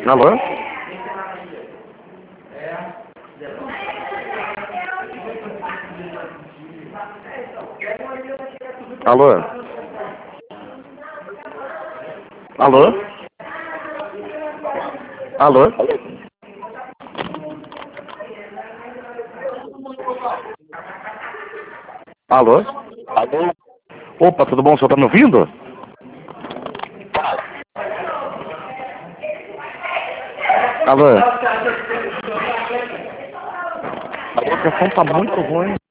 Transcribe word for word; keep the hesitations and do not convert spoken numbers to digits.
Alô? Alô? Alô? Alô? Alô? Alô? Opa, tudo bom? O senhor tá me ouvindo? Alô? O microfone tá muito ruim.